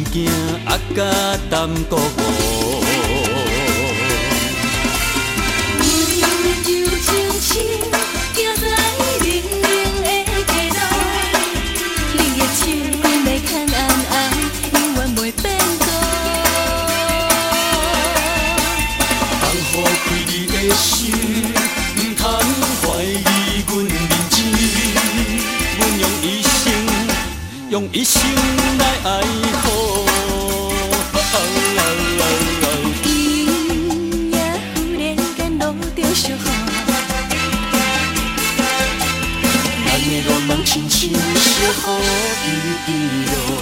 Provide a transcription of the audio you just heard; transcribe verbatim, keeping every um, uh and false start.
行啊甲耽搁误。 悠悠情深，行在冷冷的街路，你的手要牵安安，永远袂变故。 放乎开你的心，唔通怀疑阮认真。阮用一生，用一生来爱好。 伊也忽然间落着小雨， 咱的愿望亲像小雨滴滴落。